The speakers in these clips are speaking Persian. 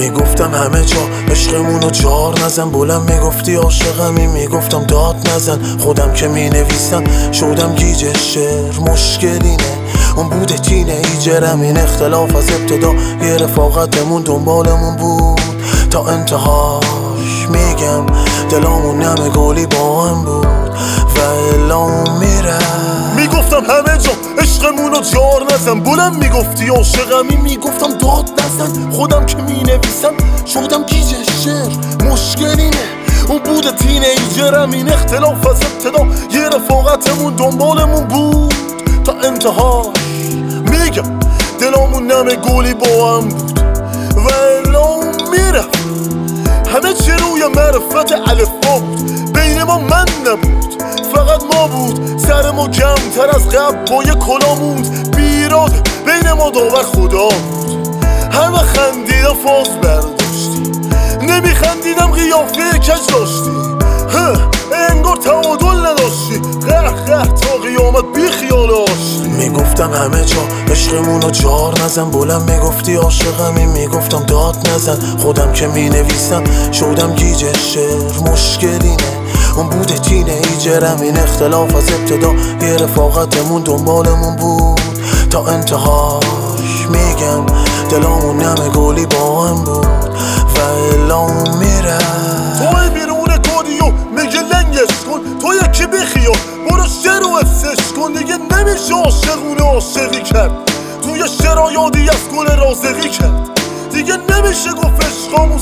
میگفتم همه جا عشقمونو جار نزن، بلند میگفتی عاشقمی، میگفتم داد نزن. خودم که مینویسم شدم گیج شعر، مشکلی نه اون بود تینیجرم. این اختلاف از ابتدا یه رفاقتمون دنبالمون بود تا انتهاش. میگم دلامون نمه گلی با هم بود و الان میرم. میگفتم همه جا عشقمونو جار نزن، بلند میگفتی عاشقمی، میگفتم داد نزن. خودم که مینویسم شدم گیج شعر، مشکلی نه اون بود تینیجرم. این اختلاف از ابتدا یه رفاقتمون دنبالمون بود تا انتهاش. میگم دلامون نمه گلی با هم بود و الان میرم. همه چی روی معرفت الفبا بود، بین ما من نبود فقط ما بود. سر ما کمتر از قبل با یه کلا موند، بیراده بین ما داور خدا بود. همه خندیدم فاز برداشتی، نمیخندیدم قیافه کج داشتی. انگار تعادل نداشتی، قهر تا قیامت بی خیال آشتی. میگفتم همه جا عشقمونو جار نزن، بلند میگفتی عاشقمی، میگفتم داد نزن. خودم که مینویسم شدم گیج شعر، مشکلی نه اون بود تینیجرم. این اختلاف از ابتدا یه رفاقتمون دنبالمون بود تا انتهاش. میگم دلامون نمه گلی با هم بود و الان میرم. توی بیرون کودیو میگه لنگش کن، تو یکی بخیال برو شعر و افسش کن. دیگه نمیشه عاشقونه عاشقی کرد، توی شعر یادی از گل رازقی کرد. دیگه نمیشه گفت عشقامون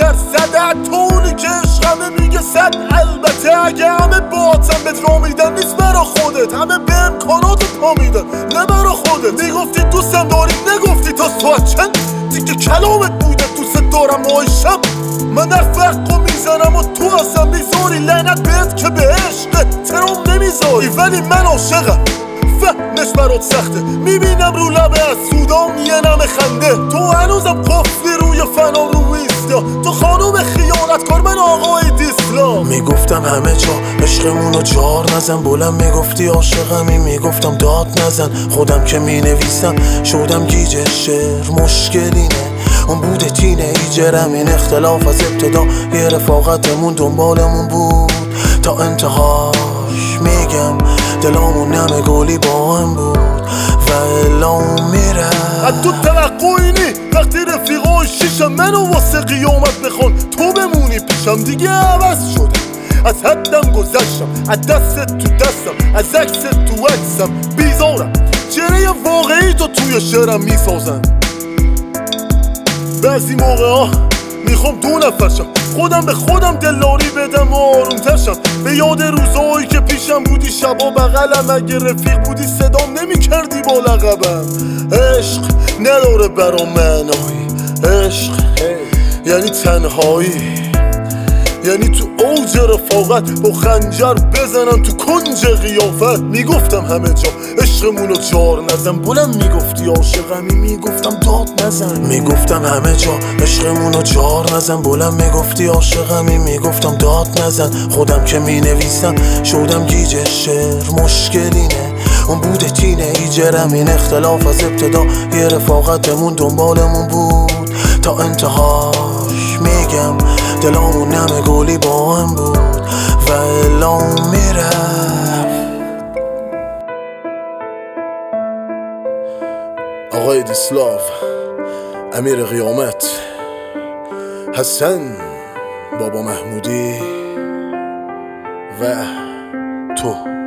100%، تو اونی که عشقمه میگه 100. البته اگه همه باعتم بهت را میدن نیست برا خودت، همه به امکانات پا میدن نه برا خودت. میگفتی دوستم داری، نگفتی تا ساعت چند. دیگه کلامت بوده دوست دارم آیشم. من در فرقو میزنم و تو اصلا میذاری، لعنت بهت که به عشقت ترام نمیذاری. ولی من عاشقم فهمش برات سخته، میبینم رو لبه از سودام یه نم خنده. تو هنوزم قفلی روی فنا رو ایستا، تو خانوم خیانتکار من آقای دیسلام. میگفتم همه جا عشقمونو جار نزن، بلند میگفتی عاشقمی، میگفتم داد نزن. خودم که مینویسم شدم گیج شعر، مشکلی نه اون بود تینیجرم. این اختلاف از ابتدا یه رفاقتمون دنبالمون بود تا انتهاش. میگم دلامون نمه گلی با هم بود و الان میرم. از تو توقعی نی وقتی رفیقای شیشم منو واسه قیامت بخون، تو بمونی پیشم. دیگه عوض شدم، از حدم گذشتم، از دست تو دستم، از عکس تو عکسم بیزارم. چهره واقعی تو توی شعرم میسازم. بعضی موقع ها میخوام دو نفرشم، خودم به خودم دلاری بدم و آروم ترشم. به یاد روزایی که پیشم بودی شبا بغلم، اگه رفیق بودی صدام نمیکردی با لقبم. عشق نداره برا معنایی، عشق یعنی تنهایی، یعنی تو اوج رفاقت با خنجر بزنم تو کنج قیافت. میگفتم همه جا عشقمونو جار نزن، بلند میگفتی عاشقمی، میگفتم داد نزن. میگفتم همه جا عشقمونو جار نزن، بلند میگفتی عاشقمی، میگفتم داد نزن. خودم که مینویسم شدم گیج شعر، مشکلی نه اون بود تینیجرم. این اختلاف از ابتدا یه رفاقتمون دنبالمون بود تا انتهاش. میگم دلامون نمه گلی با هم بود و الان میرم. آقای دیسلاو، امیر قیامت، حسن، بابا محمودی و تو.